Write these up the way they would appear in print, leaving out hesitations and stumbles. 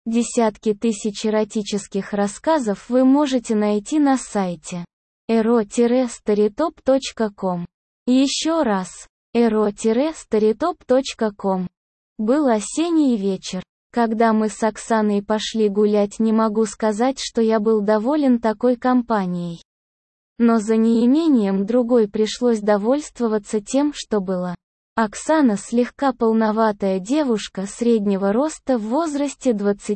Десятки тысяч эротических рассказов вы можете найти на сайте ero-storytop.com. Еще раз, ero-storytop.com. Был осенний вечер. Когда мы с Оксаной пошли гулять, не могу сказать, что я был доволен такой компанией. Но за неимением другой пришлось довольствоваться тем, что было. Оксана слегка полноватая девушка среднего роста в возрасте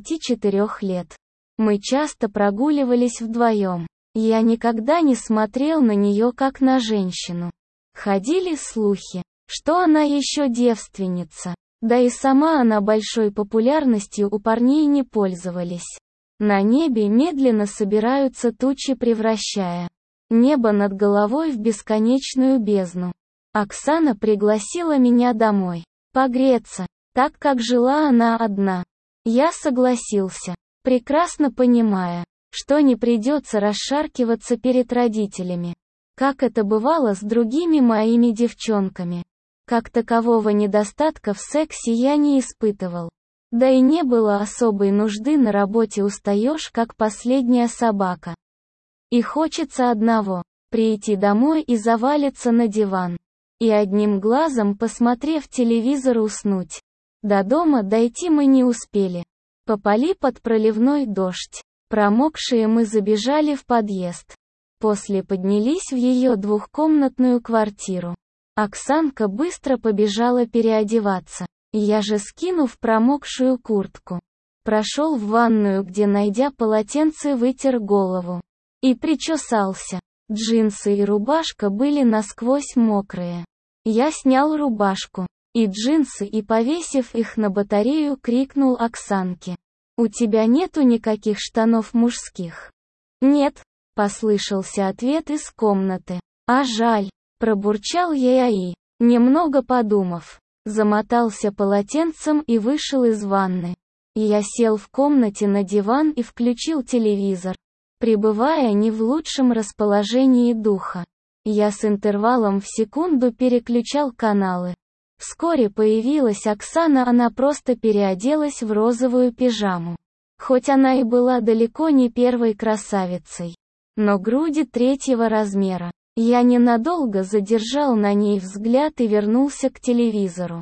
24 лет. Мы часто прогуливались вдвоем. Я никогда не смотрел на нее как на женщину. Ходили слухи, что она еще девственница. Да и сама она большой популярностью у парней не пользовались. На небе медленно собираются тучи, превращая небо над головой в бесконечную бездну. Оксана пригласила меня домой погреться, так как жила она одна. Я согласился, прекрасно понимая, что не придется расшаркиваться перед родителями, как это бывало с другими моими девчонками. Как такового недостатка в сексе я не испытывал. Да и не было особой нужды, на работе устаешь как последняя собака. И хочется одного – прийти домой и завалиться на диван. И одним глазом, посмотрев телевизор, уснуть. До дома дойти мы не успели. Попали под проливной дождь. Промокшие мы забежали в подъезд. После поднялись в ее двухкомнатную квартиру. Оксанка быстро побежала переодеваться. Я же, скинув промокшую куртку, прошел в ванную, где, найдя полотенце, вытер голову. И причесался. Джинсы и рубашка были насквозь мокрые. Я снял рубашку и джинсы и, повесив их на батарею, крикнул Оксанке: «У тебя нету никаких штанов мужских?» «Нет», — послышался ответ из комнаты. «А жаль», — пробурчал я и, немного подумав, замотался полотенцем и вышел из ванны. Я сел в комнате на диван и включил телевизор, пребывая не в лучшем расположении духа. Я с интервалом в секунду переключал каналы. Вскоре появилась Оксана, она просто переоделась в розовую пижаму. Хоть она и была далеко не первой красавицей, но груди 3-го размера. Я ненадолго задержал на ней взгляд и вернулся к телевизору.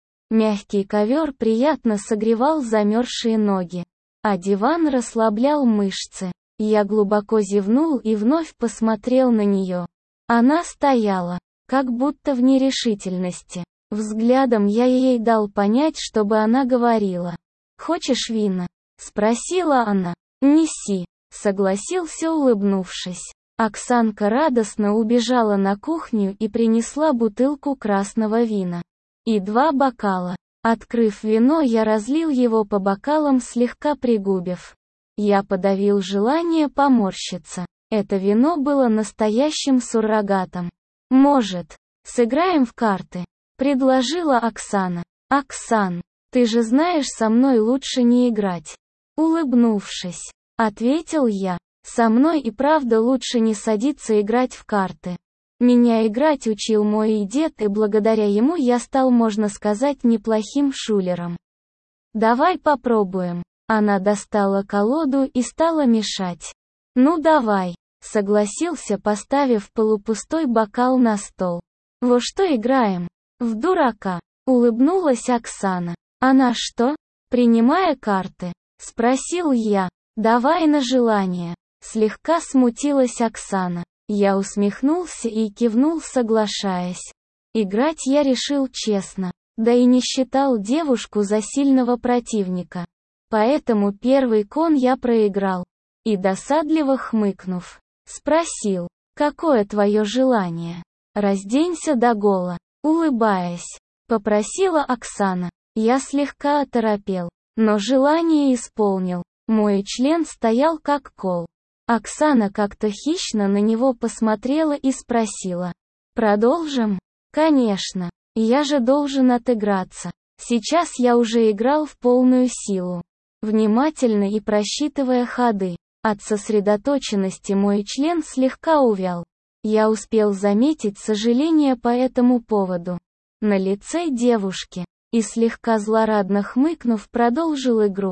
Мягкий ковер приятно согревал замерзшие ноги, а диван расслаблял мышцы. Я глубоко зевнул и вновь посмотрел на нее. Она стояла, как будто в нерешительности. Взглядом я ей дал понять, чтобы она говорила. «Хочешь вина?» — спросила она. «Неси», — согласился, улыбнувшись. Оксанка радостно убежала на кухню и принесла бутылку красного вина и 2 бокала. Открыв вино, я разлил его по бокалам, слегка пригубив. Я подавил желание поморщиться. Это вино было настоящим суррогатом. «Может, сыграем в карты?» — предложила Оксана. «Оксан, ты же знаешь, со мной лучше не играть». Улыбнувшись, ответил я. «Со мной и правда лучше не садиться играть в карты. Меня играть учил мой дед, и благодаря ему я стал, можно сказать, неплохим шулером. Давай попробуем». Она достала колоду и стала мешать. «Ну давай», — согласился, поставив полупустой бокал на стол. «Во что играем?» «В дурака», — улыбнулась Оксана. «Она что, принимая карты?» — спросил я. «Давай на желание». Слегка смутилась Оксана. Я усмехнулся и кивнул, соглашаясь. Играть я решил честно, да и не считал девушку за сильного противника. Поэтому первый кон я проиграл. И, досадливо хмыкнув, спросил: «Какое твое желание?» «Разденься догола», — улыбаясь, попросила Оксана. Я слегка оторопел, но желание исполнил. Мой член стоял как кол. Оксана как-то хищно на него посмотрела и спросила: «Продолжим?» «Конечно. Я же должен отыграться. Сейчас я уже играл в полную силу, внимательно и просчитывая ходы. От сосредоточенности мой член слегка увял. Я успел заметить сожаление по этому поводу на лице девушки, и слегка злорадно хмыкнув, продолжил игру.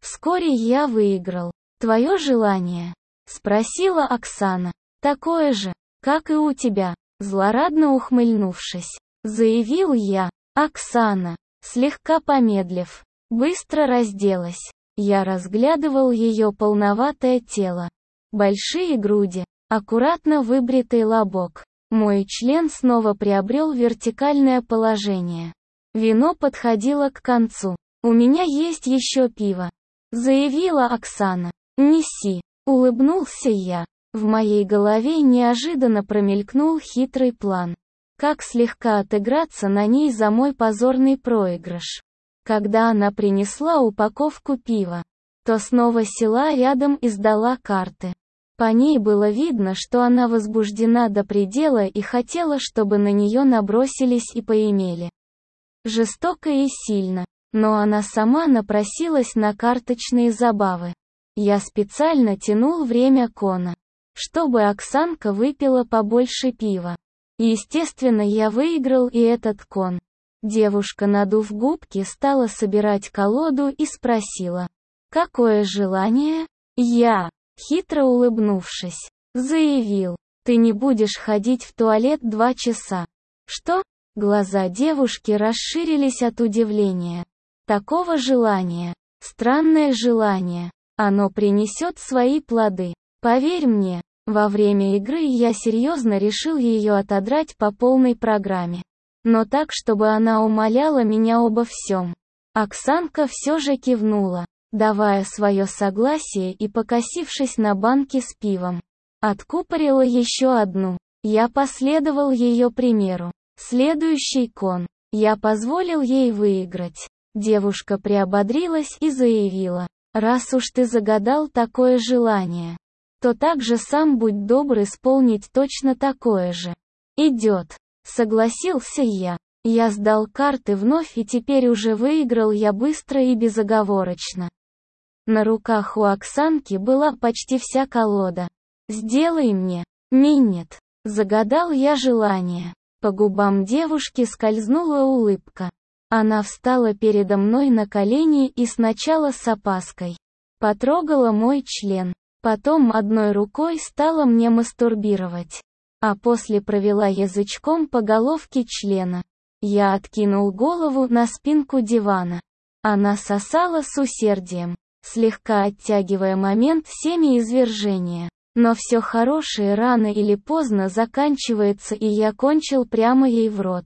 Вскоре я выиграл. Твое желание? Спросила Оксана. Такое же, как и у тебя, злорадно ухмыльнувшись, заявил я. Оксана, слегка помедлив, быстро разделась. Я разглядывал ее полноватое тело. Большие груди, аккуратно выбритый лобок. Мой член снова приобрел вертикальное положение. Вино подходило к концу. «У меня есть еще пиво», — заявила Оксана. «Неси», — улыбнулся я. В моей голове неожиданно промелькнул хитрый план. Как слегка отыграться на ней за мой позорный проигрыш. Когда она принесла упаковку пива, то снова села рядом и сдала карты. По ней было видно, что она возбуждена до предела и хотела, чтобы на нее набросились и поимели. Жестоко и сильно, но она сама напросилась на карточные забавы. Я специально тянул время кона, чтобы Оксанка выпила побольше пива. Естественно, я выиграл и этот кон. Девушка, надув губки, стала собирать колоду и спросила: «Какое желание?» Я, хитро улыбнувшись, заявил: «Ты не будешь ходить в туалет 2 часа». «Что?» Глаза девушки расширились от удивления. «Такого желания. Странное желание. Оно принесет свои плоды. Поверь мне». Во время игры я серьезно решил ее отодрать по полной программе. Но так, чтобы она умоляла меня обо всем. Оксанка все же кивнула, давая свое согласие и, покосившись на банки с пивом, откупорила еще одну. Я последовал ее примеру. Следующий кон. Я позволил ей выиграть. Девушка приободрилась и заявила: «Раз уж ты загадал такое желание, то также сам будь добр исполнить точно такое же». «Идет», — согласился я. Я сдал карты вновь и теперь уже выиграл я быстро и безоговорочно. На руках у Оксанки была почти вся колода. «Сделай мне, минет», — загадал я желание. По губам девушки скользнула улыбка. Она встала передо мной на колени и сначала с опаской потрогала мой член. Потом одной рукой стала мне мастурбировать, а после провела язычком по головке члена. Я откинул голову на спинку дивана. Она сосала с усердием, слегка оттягивая момент семяизвержения. Но все хорошее рано или поздно заканчивается, и я кончил прямо ей в рот.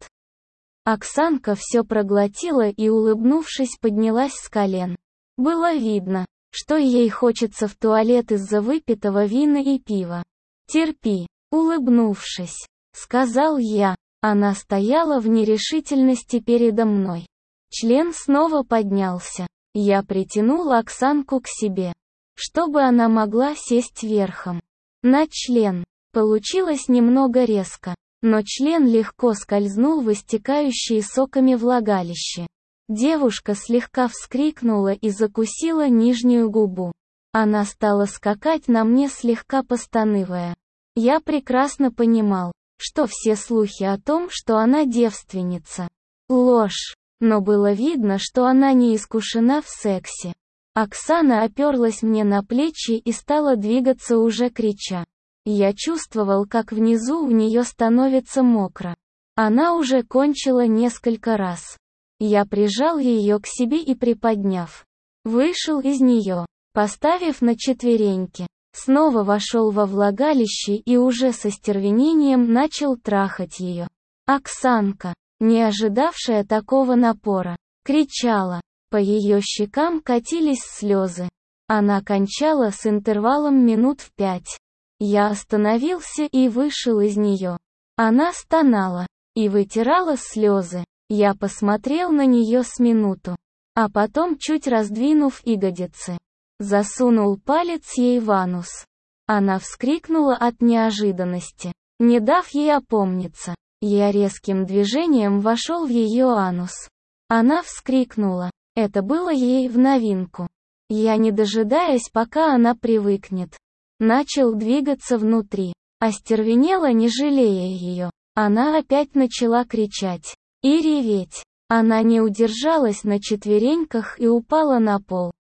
Оксанка все проглотила и, улыбнувшись, поднялась с колен. Было видно, что ей хочется в туалет из-за выпитого вина и пива. «Терпи», — улыбнувшись, сказал я. Она стояла в нерешительности передо мной. Член снова поднялся. Я притянул Оксанку к себе, чтобы она могла сесть верхом на член. Получилось немного резко, но член легко скользнул в истекающие соками влагалище. Девушка слегка вскрикнула и закусила нижнюю губу. Она стала скакать на мне, слегка постанывая. Я прекрасно понимал, что все слухи о том, что она девственница, ложь, но было видно, что она не искушена в сексе. Оксана оперлась мне на плечи и стала двигаться, уже крича. Я чувствовал, как внизу у нее становится мокро. Она уже кончила несколько раз. Я прижал ее к себе и, приподняв, вышел из нее, поставив на четвереньки. Снова вошел во влагалище и уже со стервенением начал трахать ее. Оксанка, не ожидавшая такого напора, кричала. По ее щекам катились слезы. Она кончала с интервалом минут в 5. Я остановился и вышел из нее. Она стонала и вытирала слезы. Я посмотрел на нее с минуту, а потом, чуть раздвинув ягодицы, засунул палец ей в анус. Она вскрикнула от неожиданности. Не дав ей опомниться, я резким движением вошел в ее анус. Она вскрикнула. Это было ей в новинку. Я, не дожидаясь, пока она привыкнет, начал двигаться внутри. Остервенела, не жалея ее. Она опять начала кричать и реветь. Она не удержалась на четвереньках и упала на пол.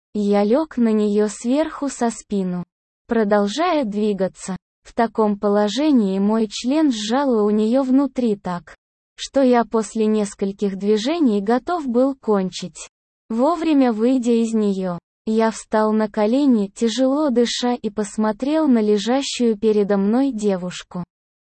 Я лег на нее сверху со спину, продолжая двигаться. В таком положении мой член сжало у нее внутри так, что я после нескольких движений готов был кончить. Вовремя выйдя из нее, я встал на колени, тяжело дыша, и посмотрел на лежащую передо мной девушку,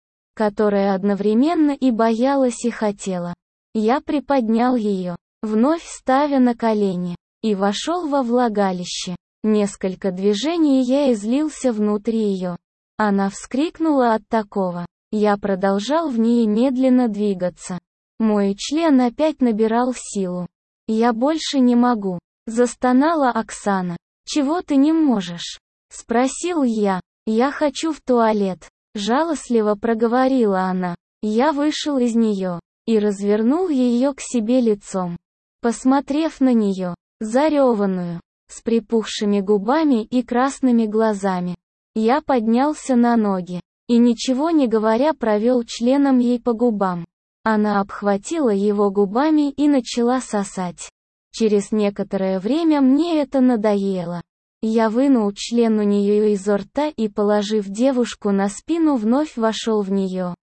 которая одновременно и боялась, и хотела. Я приподнял ее, вновь ставя на колени, и вошел во влагалище. Несколько движений я излился внутрь ее. Она вскрикнула от такого. Я продолжал в ней медленно двигаться. Мой член опять набирал силу. «Я больше не могу», — застонала Оксана. «Чего ты не можешь?» — спросил я. «Я хочу в туалет», — жалостливо проговорила она. Я вышел из нее и развернул ее к себе лицом. Посмотрев на нее, зареванную, с припухшими губами и красными глазами, я поднялся на ноги и, ничего не говоря, провел членом ей по губам. Она обхватила его губами и начала сосать. Через некоторое время мне это надоело. Я вынул член у нее изо рта и, положив девушку на спину, вновь вошел в нее.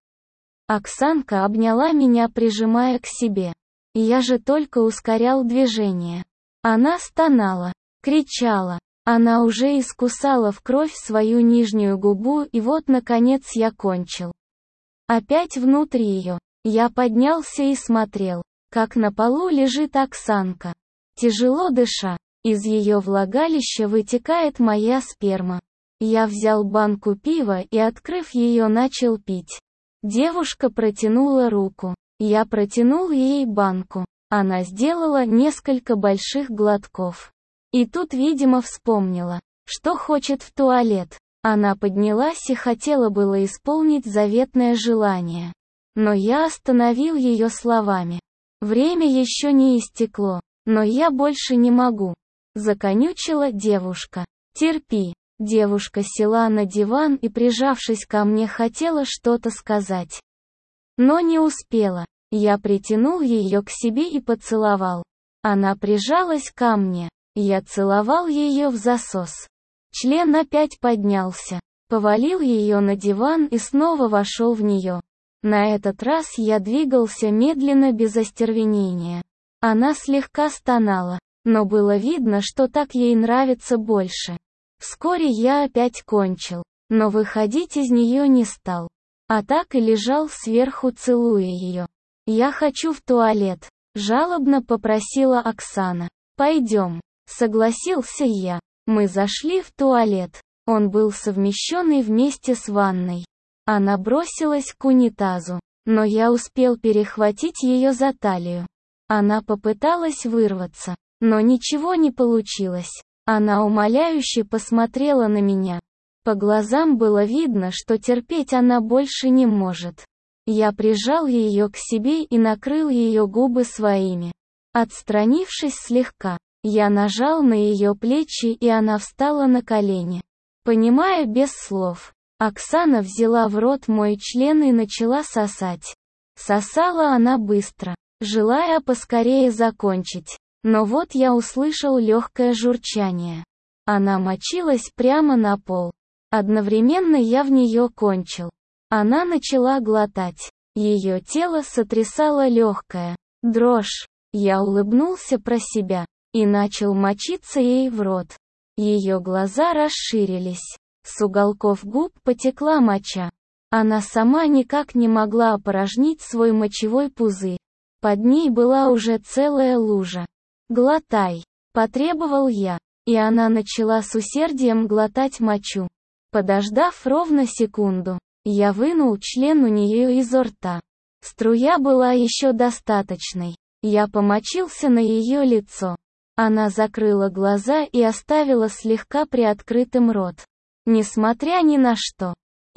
Оксанка обняла меня, прижимая к себе. Я же только ускорял движение. Она стонала, кричала. Она уже искусала в кровь свою нижнюю губу, и вот, наконец, я кончил. Опять внутри ее. Я поднялся и смотрел, как на полу лежит Оксанка. Тяжело дыша, из ее влагалища вытекает моя сперма. Я взял банку пива и, открыв ее, начал пить. Девушка протянула руку. Я протянул ей банку. Она сделала несколько больших глотков. И тут, видимо, вспомнила, что хочет в туалет. Она поднялась и хотела было исполнить заветное желание. Но я остановил ее словами. Время еще не истекло, но я больше не могу. Законючила девушка. Терпи. Девушка села на диван и, прижавшись ко мне, хотела что-то сказать. Но не успела. Я притянул ее к себе и поцеловал. Она прижалась ко мне. Я целовал ее в засос. Член опять поднялся. Повалил ее на диван и снова вошел в нее. На этот раз я двигался медленно, без остервенения. Она слегка стонала, но было видно, что так ей нравится больше. Вскоре я опять кончил, но выходить из нее не стал. А так и лежал сверху, целуя ее. «Я хочу в туалет», — жалобно попросила Оксана. «Пойдем», — согласился я. Мы зашли в туалет. Он был совмещенный вместе с ванной. Она бросилась к унитазу, но я успел перехватить ее за талию. Она попыталась вырваться, но ничего не получилось. Она умоляюще посмотрела на меня. По глазам было видно, что терпеть она больше не может. Я прижал ее к себе и накрыл ее губы своими. Отстранившись слегка, я нажал на ее плечи, и она встала на колени. Понимая без слов, Оксана взяла в рот мой член и начала сосать. Сосала она быстро, желая поскорее закончить. Но вот я услышал легкое журчание. Она мочилась прямо на пол. Одновременно я в нее кончил. Она начала глотать. Ее тело сотрясало легкая дрожь. Я улыбнулся про себя и начал мочиться ей в рот. Ее глаза расширились. С уголков губ потекла моча. Она сама никак не могла опорожнить свой мочевой пузырь. Под ней была уже целая лужа. «Глотай», — потребовал я, и она начала с усердием глотать мочу. Подождав ровно секунду, я вынул член у нее изо рта. Струя была еще достаточной. Я помочился на ее лицо. Она закрыла глаза и оставила слегка приоткрытым рот. Несмотря ни на что.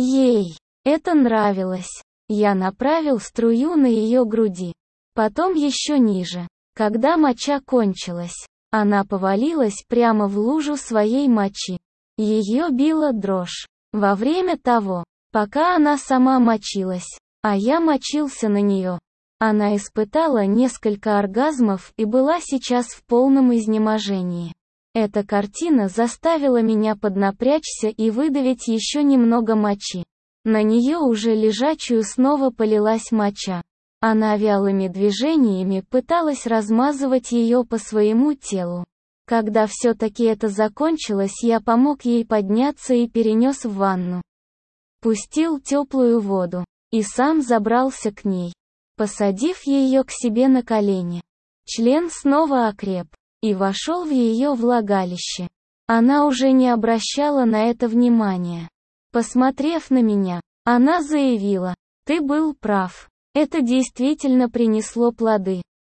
Ей это нравилось. Я направил струю на ее груди. Потом еще ниже. Когда моча кончилась, она повалилась прямо в лужу своей мочи. Ее била дрожь. Во время того, пока она сама мочилась, а я мочился на нее, она испытала несколько оргазмов и была сейчас в полном изнеможении. Эта картина заставила меня поднапрячься и выдавить еще немного мочи. На нее уже лежачую снова полилась моча. Она вялыми движениями пыталась размазывать ее по своему телу. Когда все-таки это закончилось, я помог ей подняться и перенес в ванну. Пустил теплую воду. И сам забрался к ней. Посадив ее к себе на колени. Член снова окреп. И вошел в ее влагалище. Она уже не обращала на это внимания. Посмотрев на меня, она заявила: «Ты был прав. Это действительно принесло плоды.